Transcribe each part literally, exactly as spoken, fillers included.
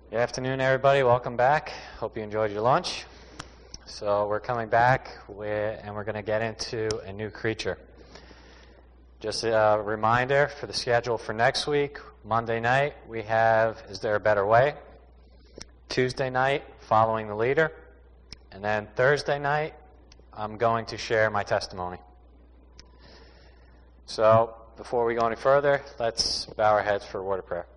Good afternoon, everybody. Welcome back. Hope you enjoyed your lunch. So we're coming back with, and we're going to get into a new creature. Just a reminder for the schedule for next week. Monday night, we have Is There a Better Way? Tuesday night, Following the Leader. And then Thursday night, I'm going to share my testimony. So before we go any further, let's bow our heads for a word of prayer.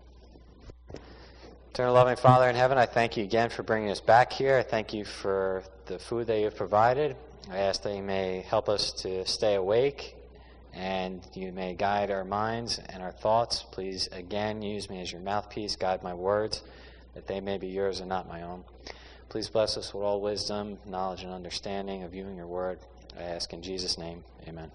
Eternal loving Father in heaven, I thank you again for bringing us back here. I thank you for the food that you have provided. I ask that you may help us to stay awake and you may guide our minds and our thoughts. Please again use me as your mouthpiece, guide my words, that they may be yours and not my own. Please bless us with all wisdom, knowledge, and understanding of you and your word. I ask in Jesus' name, amen.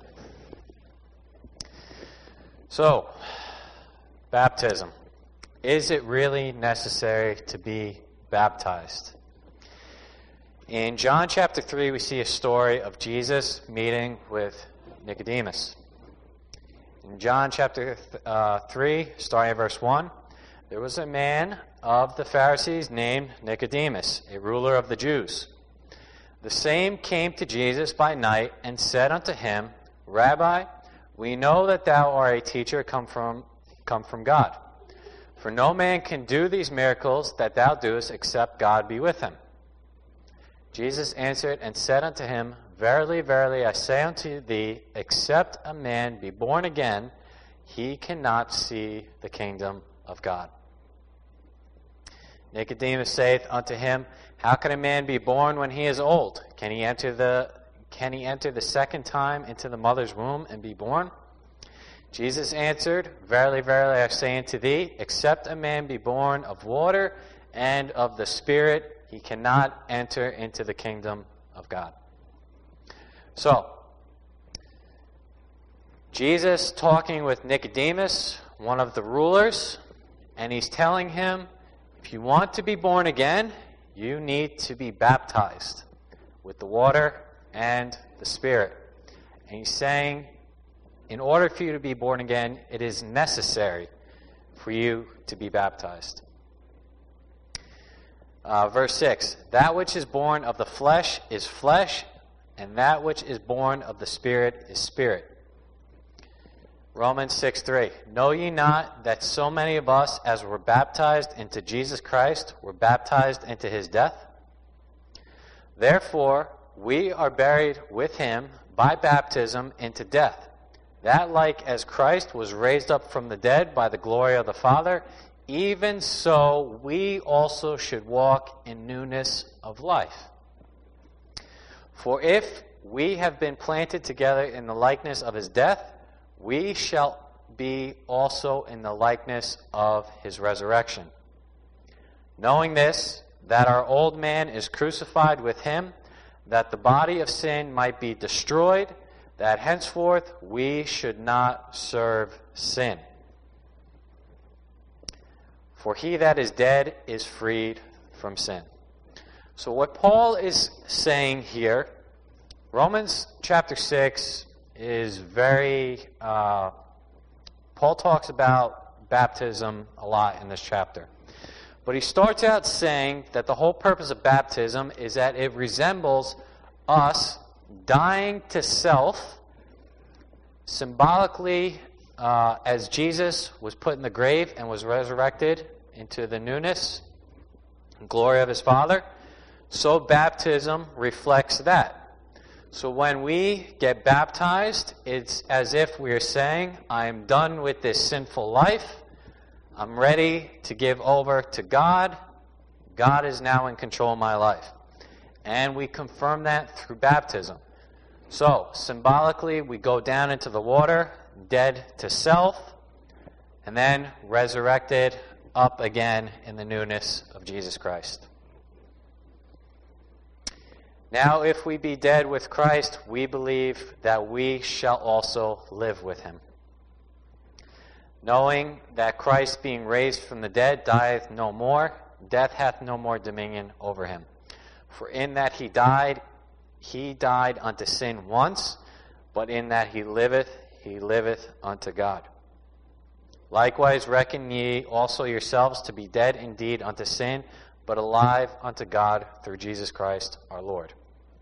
So, baptism. Is it really necessary to be baptized? In John chapter three, we see a story of Jesus meeting with Nicodemus. In John chapter uh, three, starting at verse one, there was a man of the Pharisees named Nicodemus, a ruler of the Jews. The same came to Jesus by night and said unto him, Rabbi, we know that thou art a teacher come from, come from God. For no man can do these miracles that thou doest except God be with him. Jesus answered and said unto him, Verily, verily, I say unto thee, except a man be born again, he cannot see the kingdom of God. Nicodemus saith unto him, How can a man be born when he is old? Can he enter the can he enter the second time into the mother's womb and be born? Jesus answered, Verily, verily, I say unto thee, except a man be born of water and of the Spirit, he cannot enter into the kingdom of God. So, Jesus talking with Nicodemus, one of the rulers, and he's telling him, if you want to be born again, you need to be baptized with the water and the Spirit. And he's saying, in order for you to be born again, it is necessary for you to be baptized. Uh, verse six, That which is born of the flesh is flesh, and that which is born of the Spirit is spirit. Romans six three, Know ye not that so many of us as were baptized into Jesus Christ were baptized into his death? Therefore, we are buried with him by baptism into death, that like as Christ was raised up from the dead by the glory of the Father, even so we also should walk in newness of life. For if we have been planted together in the likeness of his death, we shall be also in the likeness of his resurrection. Knowing this, that our old man is crucified with him, that the body of sin might be destroyed, that henceforth we should not serve sin. For he that is dead is freed from sin. So what Paul is saying here, Romans chapter six is very, uh, Paul talks about baptism a lot in this chapter. But he starts out saying that the whole purpose of baptism is that it resembles us dying to self, symbolically, uh, as Jesus was put in the grave and was resurrected into the newness and glory of his Father, so baptism reflects that. So when we get baptized, it's as if we are saying, I am done with this sinful life. I'm ready to give over to God. God is now in control of my life. And we confirm that through baptism. So, symbolically, we go down into the water, dead to self, and then resurrected up again in the newness of Jesus Christ. Now, if we be dead with Christ, we believe that we shall also live with him. Knowing that Christ, being raised from the dead, dieth no more, death hath no more dominion over him. For in that he died, he died unto sin once, but in that he liveth, he liveth unto God. Likewise reckon ye also yourselves to be dead indeed unto sin, but alive unto God through Jesus Christ our Lord.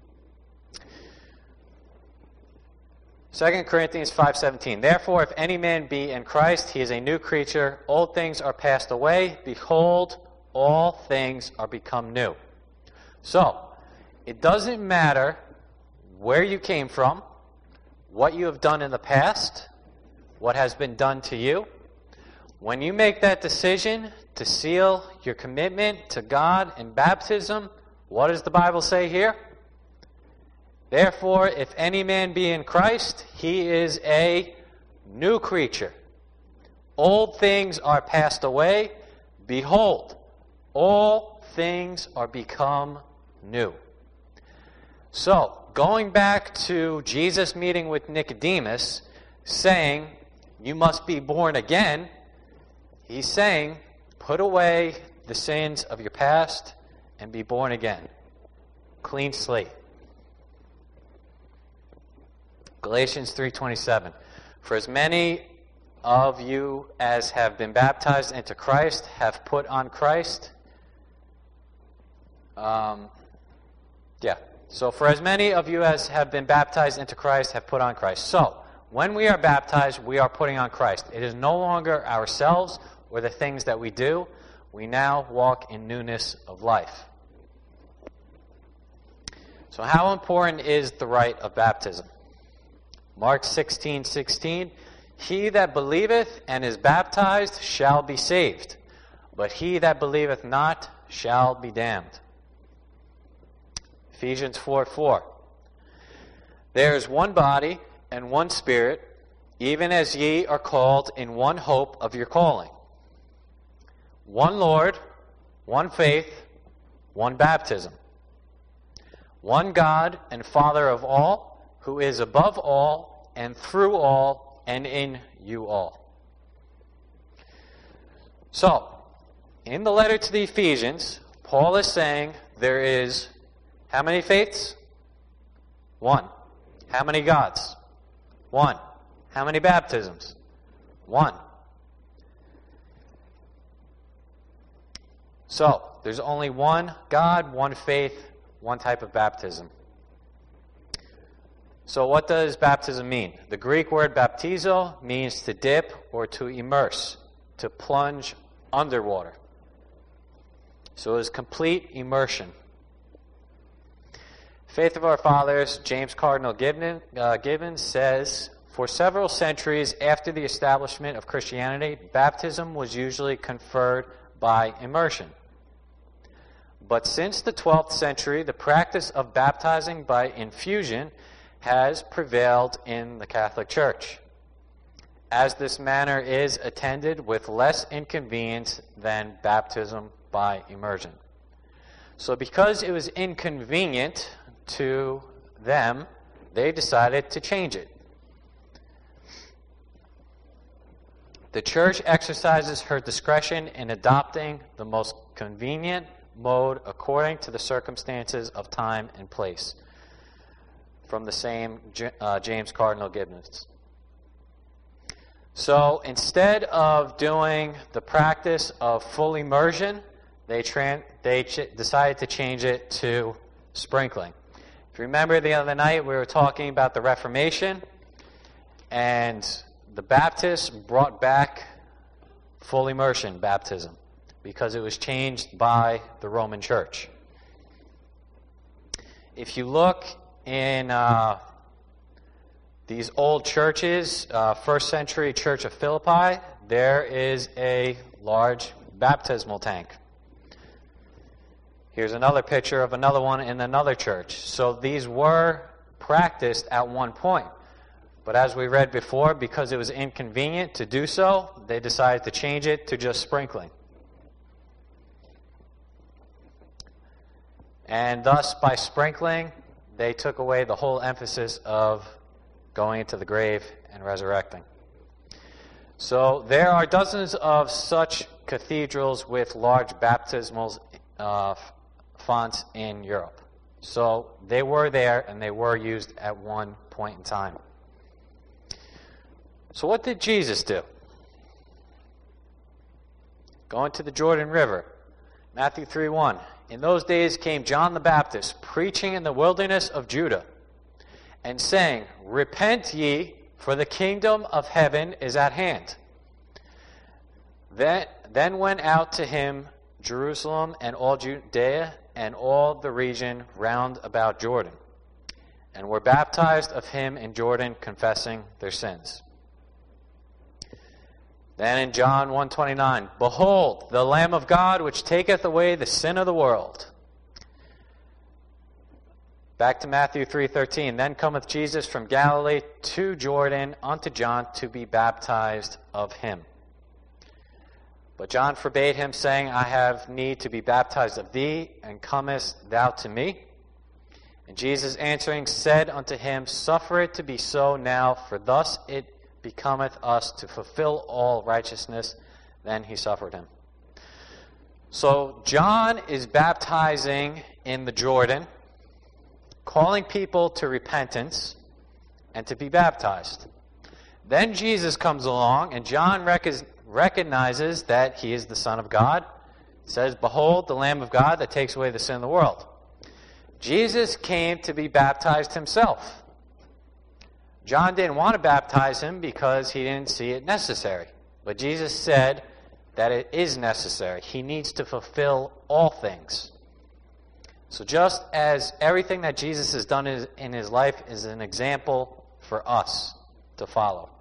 Second Corinthians five seventeen. Therefore, if any man be in Christ, he is a new creature. Old things are passed away. Behold, all things are become new. So, it doesn't matter where you came from, what you have done in the past, what has been done to you. When you make that decision to seal your commitment to God in baptism, what does the Bible say here? Therefore, if any man be in Christ, he is a new creature. Old things are passed away. Behold, all things are become new. So, going back to Jesus meeting with Nicodemus, saying, you must be born again, he's saying, put away the sins of your past and be born again. Clean slate. Galatians three twenty-seven. For as many of you as have been baptized into Christ have put on Christ. Um, yeah. So for as many of you as have been baptized into Christ have put on Christ. So, when we are baptized, we are putting on Christ. It is no longer ourselves or the things that we do. We now walk in newness of life. So how important is the rite of baptism? Mark sixteen sixteen. He that believeth and is baptized shall be saved, but he that believeth not shall be damned. Ephesians four four. There is one body and one Spirit, even as ye are called in one hope of your calling. One Lord, one faith, one baptism. One God and Father of all, who is above all, and through all, and in you all. So, in the letter to the Ephesians, Paul is saying there is how many faiths? One. How many gods? One. How many baptisms? One. So, there's only one God, one faith, one type of baptism. So what does baptism mean? The Greek word baptizo means to dip or to immerse, to plunge underwater. So it is complete immersion. Faith of Our Fathers, James Cardinal Gibbon, uh, Gibbons says, for several centuries after the establishment of Christianity, baptism was usually conferred by immersion. But since the twelfth century, the practice of baptizing by infusion has prevailed in the Catholic Church, as this manner is attended with less inconvenience than baptism by immersion. So because it was inconvenient to them, they decided to change it. The Church exercises her discretion in adopting the most convenient mode according to the circumstances of time and place. From the same uh, James Cardinal Gibbons. So instead of doing the practice of full immersion, they, tran- they ch- decided to change it to sprinkling. If you remember the other night, we were talking about the Reformation, and the Baptists brought back full immersion baptism because it was changed by the Roman Church. If you look in uh, these old churches, uh, first century Church of Philippi, there is a large baptismal tank. Here's another picture of another one in another church. So these were practiced at one point. But as we read before, because it was inconvenient to do so, they decided to change it to just sprinkling. And thus, by sprinkling, they took away the whole emphasis of going into the grave and resurrecting. So there are dozens of such cathedrals with large baptismal uh, fonts in Europe. So they were there and they were used at one point in time. So what did Jesus do? going to the Jordan River. Matthew three one. In those days came John the Baptist, preaching in the wilderness of Judah, and saying, Repent ye, for the kingdom of heaven is at hand. Then, then went out to him Jerusalem and all Judea and all the region round about Jordan, and were baptized of him in Jordan, confessing their sins. Then in John one twenty-nine, Behold, the Lamb of God, which taketh away the sin of the world. Back to Matthew three thirteen, Then cometh Jesus from Galilee to Jordan unto John to be baptized of him. But John forbade him, saying, I have need to be baptized of thee, and comest thou to me? And Jesus answering said unto him, Suffer it to be so now, for thus it becometh us to fulfill all righteousness. Then he suffered him. So John is baptizing in the Jordan, calling people to repentance and to be baptized. Then Jesus comes along, and John rec- recognizes that he is the Son of God. It says, Behold, the Lamb of God that takes away the sin of the world. Jesus came to be baptized himself. John didn't want to baptize him because he didn't see it necessary. But Jesus said that it is necessary. He needs to fulfill all things. So just as everything that Jesus has done in his life is an example for us to follow.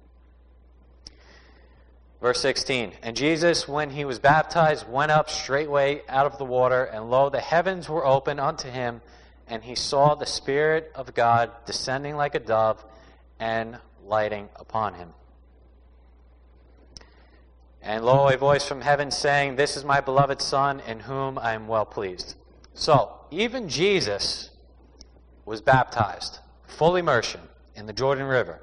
Verse sixteen, And Jesus, when he was baptized, went up straightway out of the water, and lo, the heavens were opened unto him, and he saw the Spirit of God descending like a dove and lighting upon him. And lo, a voice from heaven saying, This is my beloved Son, in whom I am well pleased. So, even Jesus was baptized, full immersion, in the Jordan River.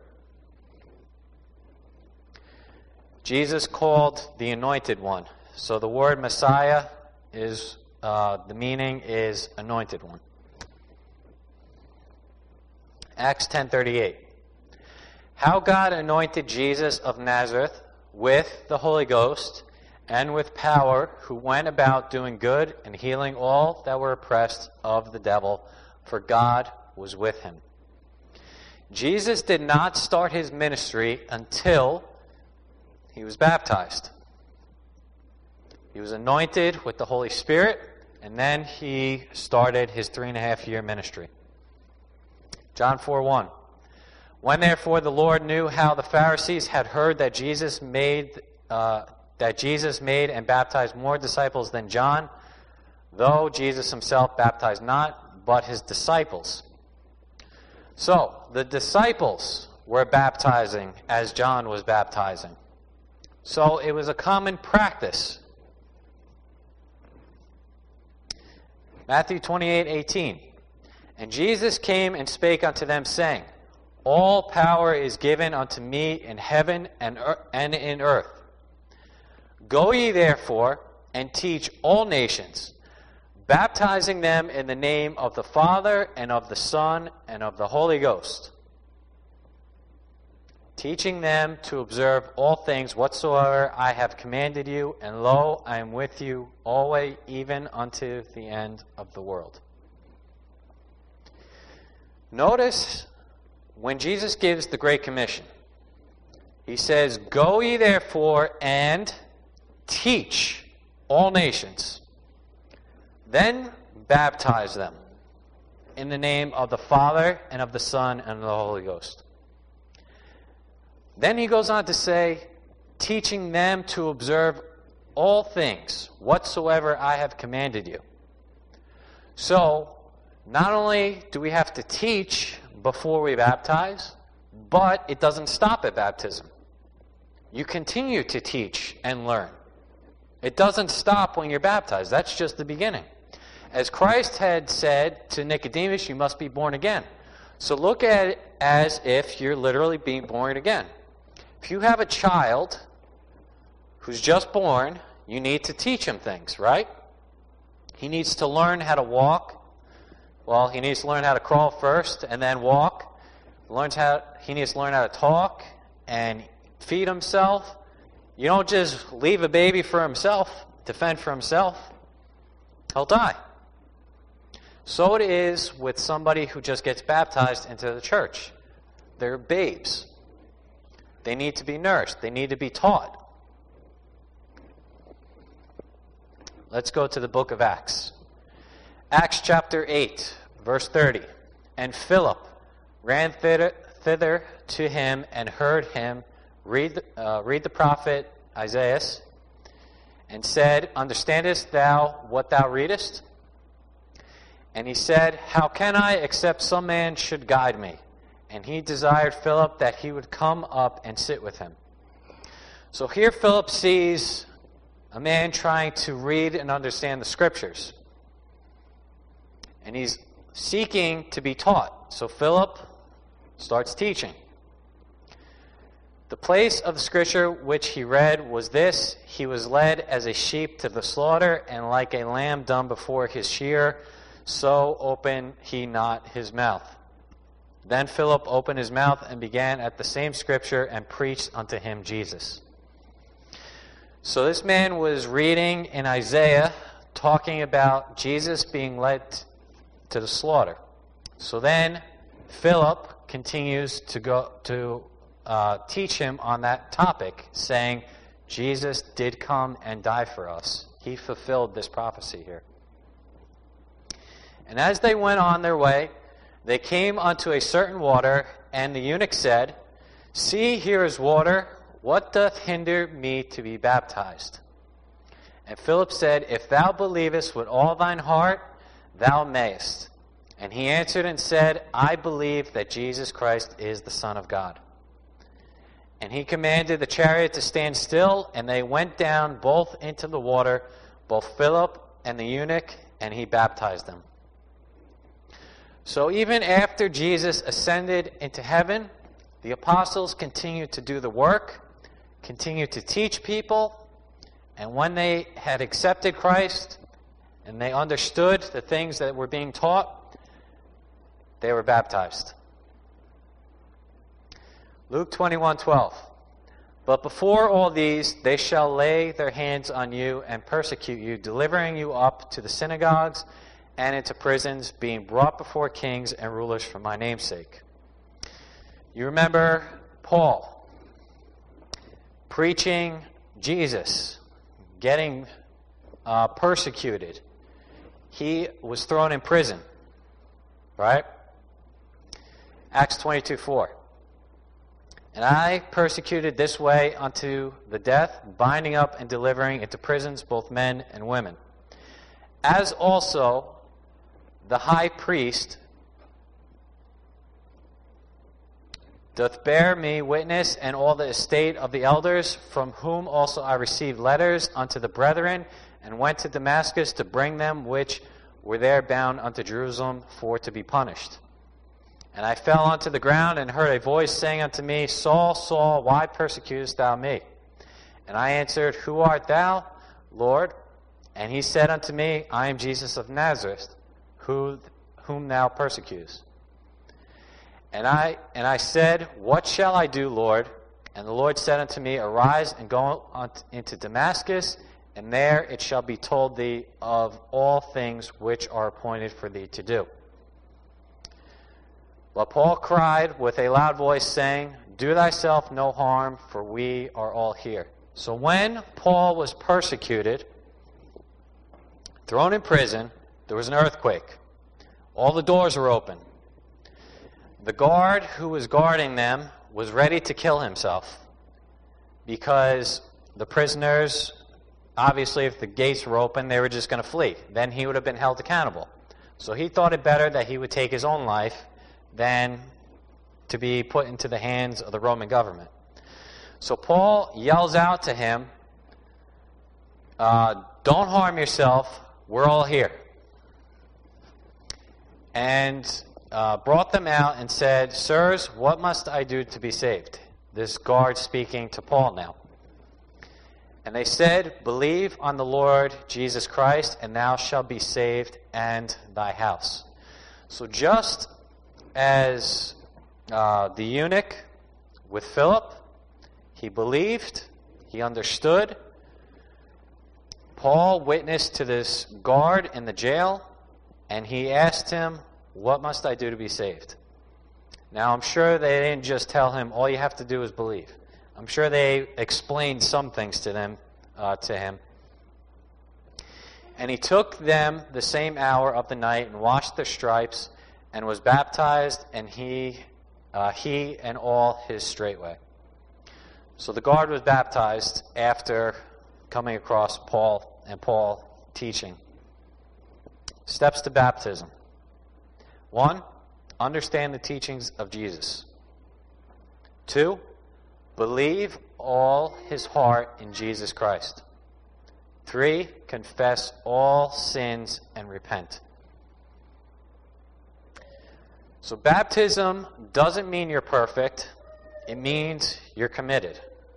Jesus called the Anointed One. So the word Messiah is, uh, the meaning is Anointed One. Acts ten thirty-eight. How God anointed Jesus of Nazareth with the Holy Ghost and with power, who went about doing good and healing all that were oppressed of the devil, for God was with him. Jesus did not start his ministry until he was baptized. He was anointed with the Holy Spirit, and then he started his three and a half year ministry. John four one. When therefore the Lord knew how the Pharisees had heard that Jesus made uh, that Jesus made and baptized more disciples than John, though Jesus himself baptized not, but his disciples. So, the disciples were baptizing as John was baptizing. So, it was a common practice. Matthew twenty-eight eighteen. And Jesus came and spake unto them, saying, All power is given unto me in heaven and, er- and in earth. Go ye therefore and teach all nations, baptizing them in the name of the Father and of the Son and of the Holy Ghost, teaching them to observe all things whatsoever I have commanded you, and lo, I am with you always, even unto the end of the world. Notice when Jesus gives the Great Commission, he says, Go ye therefore and teach all nations. Then baptize them in the name of the Father and of the Son and of the Holy Ghost. Then he goes on to say, teaching them to observe all things whatsoever I have commanded you. So, not only do we have to teach before we baptize, but it doesn't stop at baptism. You continue to teach and learn. It doesn't stop when you're baptized. That's just the beginning. As Christ had said to Nicodemus, you must be born again. So look at it as if you're literally being born again. If you have a child who's just born, you need to teach him things, right? He needs to learn how to walk. Well, he needs to learn how to crawl first and then walk. Learns how, he needs to learn how to talk and feed himself. You don't just leave a baby for himself, to fend for himself. He'll die. So it is with somebody who just gets baptized into the church. They're babes. They need to be nursed. They need to be taught. Let's go to the book of Acts. Acts chapter eight, verse thirty. And Philip ran thither, thither to him and heard him read, uh, read the prophet Isaiah, and said, Understandest thou what thou readest? And he said, How can I, except some man should guide me? And he desired Philip that he would come up and sit with him. So here Philip sees a man trying to read and understand the Scriptures. And he's seeking to be taught. So Philip starts teaching. The place of the Scripture which he read was this: He was led as a sheep to the slaughter, and like a lamb dumb before his shearer, so opened he not his mouth. Then Philip opened his mouth and began at the same Scripture and preached unto him Jesus. So this man was reading in Isaiah, talking about Jesus being led to the slaughter. So then Philip continues to go to uh, teach him on that topic, saying, Jesus did come and die for us. He fulfilled this prophecy here. And as they went on their way, they came unto a certain water, and the eunuch said, See, here is water. What doth hinder me to be baptized? And Philip said, If thou believest with all thine heart, thou mayest. And he answered and said, I believe that Jesus Christ is the Son of God. And he commanded the chariot to stand still, and they went down both into the water, both Philip and the eunuch, and he baptized them. So even after Jesus ascended into heaven, the apostles continued to do the work, continued to teach people, and when they had accepted Christ and they understood the things that were being taught, they were baptized. Luke twenty-one twelve. But before all these, they shall lay their hands on you and persecute you, delivering you up to the synagogues and into prisons, being brought before kings and rulers for my name's sake. You remember Paul preaching Jesus, getting uh, persecuted. He was thrown in prison, right? Acts twenty-two four. And I persecuted this way unto the death, binding up and delivering into prisons both men and women. As also the high priest doth bear me witness, and all the estate of the elders, from whom also I received letters unto the brethren, and went to Damascus to bring them which were there bound unto Jerusalem for to be punished. And I fell unto the ground, and heard a voice saying unto me, Saul, Saul, why persecutest thou me? And I answered, Who art thou, Lord? And he said unto me, I am Jesus of Nazareth, who, whom thou persecutest. And I and I said, What shall I do, Lord? And the Lord said unto me, Arise and go on into Damascus, and there it shall be told thee of all things which are appointed for thee to do. But Paul cried with a loud voice, saying, Do thyself no harm, for we are all here. So when Paul was persecuted, thrown in prison, there was an earthquake. All the doors were open. The guard who was guarding them was ready to kill himself because the prisoners, obviously if the gates were open, they were just going to flee. Then he would have been held accountable. So he thought it better that he would take his own life than to be put into the hands of the Roman government. So Paul yells out to him, uh, don't harm yourself, we're all here. And uh, brought them out and said, Sirs, what must I do to be saved? This guard speaking to Paul now. And they said, Believe on the Lord Jesus Christ, and thou shalt be saved and thy house. So just as uh, the eunuch with Philip, he believed, He understood. Paul witnessed to this guard in the jail, and he asked him, "What must I do to be saved?" Now, I'm sure they didn't just tell him, "All you have to do is believe." I'm sure they explained some things to them, uh, to him. And he took them the same hour of the night and washed their stripes and was baptized, and he, uh, he and all his straightway. So the guard was baptized after coming across Paul and Paul teaching. Steps to baptism. One, understand the teachings of Jesus. Two, believe all his heart in Jesus Christ. Three, confess all sins and repent. So baptism doesn't mean you're perfect. It means you're committed.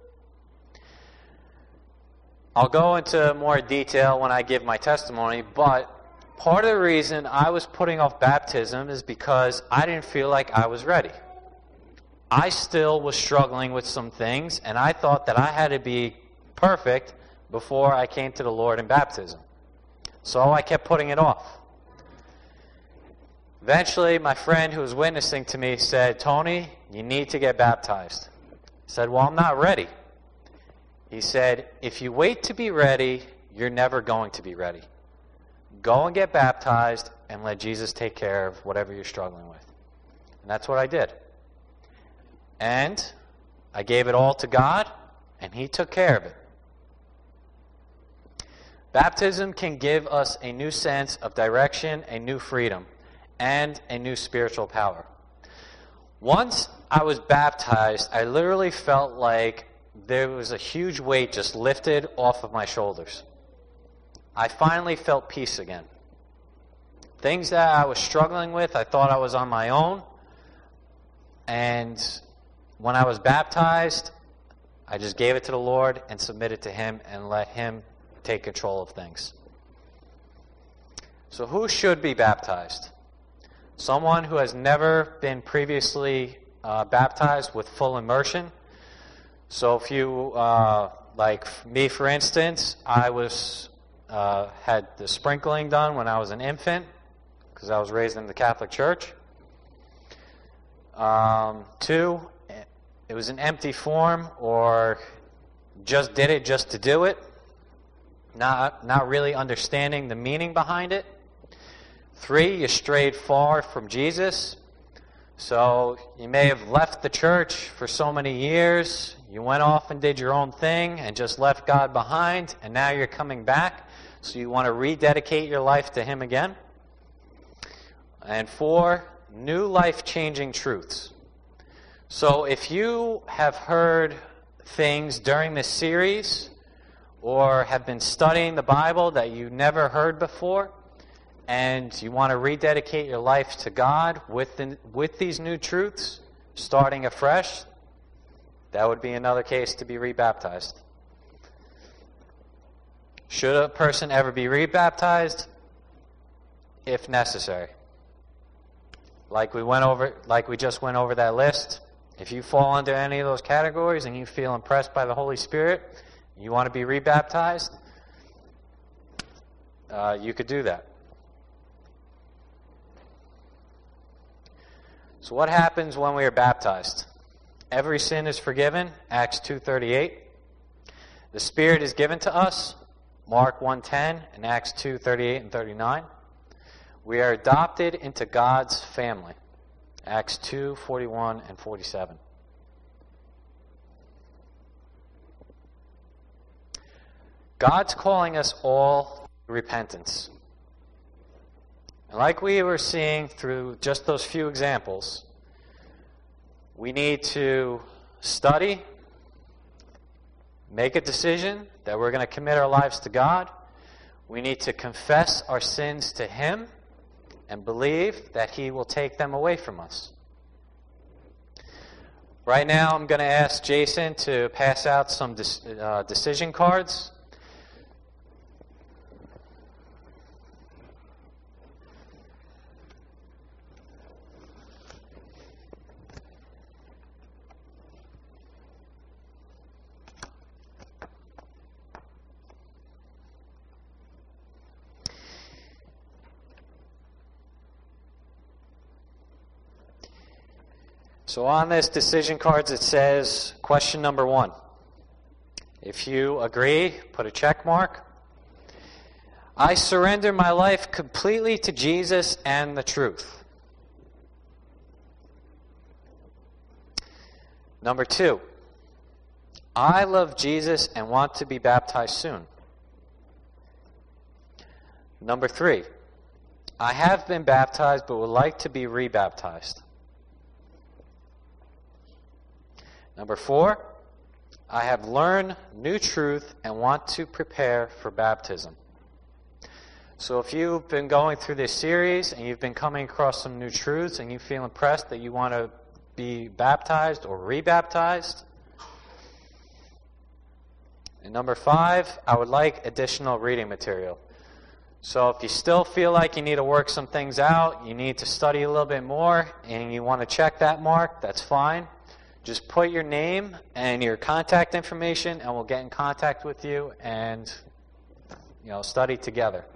I'll go into more detail when I give my testimony, but part of the reason I was putting off baptism is because I didn't feel like I was ready. I still was struggling with some things, and I thought that I had to be perfect before I came to the Lord in baptism. So I kept putting it off. Eventually, my friend who was witnessing to me said, "Tony, you need to get baptized." I said, "Well, I'm not ready." He said, "If you wait to be ready, you're never going to be ready. Go and get baptized and let Jesus take care of whatever you're struggling with." And that's what I did. And I gave it all to God, and he took care of it. Baptism can give us a new sense of direction, a new freedom, and a new spiritual power. Once I was baptized, I literally felt like there was a huge weight just lifted off of my shoulders. I finally felt peace again. Things that I was struggling with, I thought I was on my own. And when I was baptized, I just gave it to the Lord and submitted to him and let him take control of things. So who should be baptized? Someone who has never been previously uh, baptized with full immersion. So if you, uh, like me for instance, I was uh, had the sprinkling done when I was an infant because I was raised in the Catholic Church. Um, two, it was an empty form or just did it just to do it, not, not really understanding the meaning behind it. Three, you strayed far from Jesus. So you may have left the church for so many years. You went off and did your own thing and just left God behind, and now you're coming back. So you want to rededicate your life to him again. And four, new life-changing truths. So if you have heard things during this series or have been studying the Bible that you never heard before, and you want to rededicate your life to God with, the, with these new truths, starting afresh, that would be another case to be rebaptized. Should a person ever be rebaptized? If necessary. Like we went over, like we just went over that list. If you fall under any of those categories and you feel impressed by the Holy Spirit, you want to be rebaptized, uh, you could do that. So what happens when we are baptized? Every sin is forgiven, Acts two thirty-eight. The Spirit is given to us, Mark one ten and Acts two thirty-eight and thirty-nine. We are adopted into God's family, Acts two forty-one and forty-seven. God's calling us all to repentance. And like we were seeing through just those few examples, we need to study, make a decision that we're going to commit our lives to God. We need to confess our sins to him and believe that he will take them away from us. Right now, I'm going to ask Jason to pass out some de- uh, decision cards. So on this decision cards it says question number one. If you agree, put a check mark. I surrender my life completely to Jesus and the truth. Number two, I love Jesus and want to be baptized soon. Number three, I have been baptized but would like to be rebaptized. Number four, I have learned new truth and want to prepare for baptism. So if you've been going through this series and you've been coming across some new truths and you feel impressed that you want to be baptized or rebaptized. And number five, I would like additional reading material. So if you still feel like you need to work some things out, you need to study a little bit more, and you want to check that mark, that's fine. Just put your name and your contact information, and we'll get in contact with you and, you know, study together.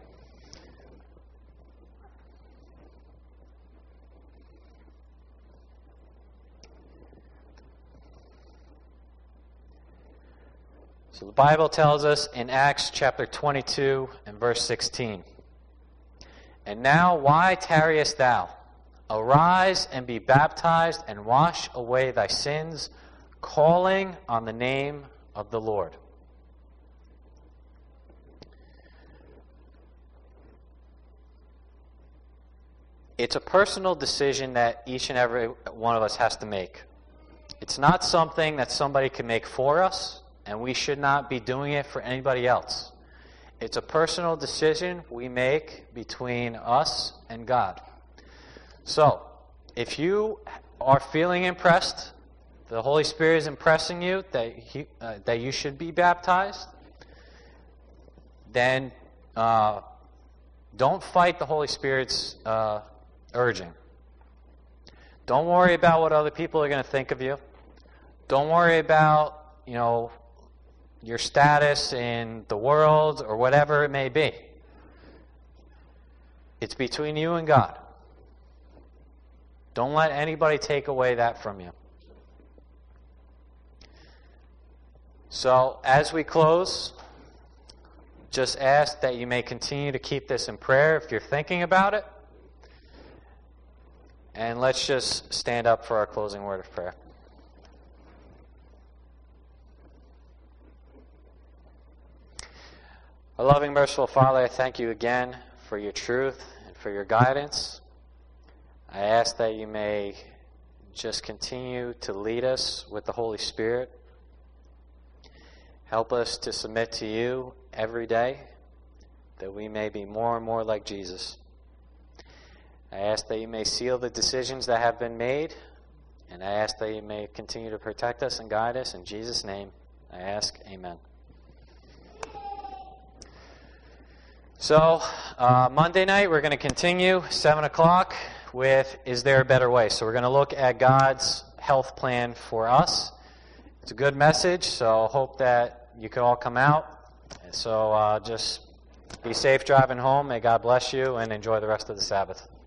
So the Bible tells us in Acts chapter twenty-two and verse sixteen, and now why tarriest thou? Arise and be baptized and wash away thy sins, calling on the name of the Lord. It's a personal decision that each and every one of us has to make. It's not something that somebody can make for us, and we should not be doing it for anybody else. It's a personal decision we make between us and God. So, if you are feeling impressed, the Holy Spirit is impressing you that he, uh, that you should be baptized, then uh, don't fight the Holy Spirit's uh, urging. Don't worry about what other people are going to think of you. Don't worry about, you know, your status in the world or whatever it may be. It's between you and God. Don't let anybody take away that from you. So, as we close, just ask that you may continue to keep this in prayer if you're thinking about it. And let's just stand up for our closing word of prayer. Our loving, merciful Father, I thank you again for your truth and for your guidance. I ask that you may just continue to lead us with the Holy Spirit. Help us to submit to you every day, that we may be more and more like Jesus. I ask that you may seal the decisions that have been made, and I ask that you may continue to protect us and guide us. In Jesus' name, I ask, amen. So, uh, Monday night, we're going to continue, seven o'clock, with Is There a Better Way? So we're going to look at God's health plan for us. It's a good message, so hope that you can all come out. So uh, just be safe driving home. May God bless you, and enjoy the rest of the Sabbath.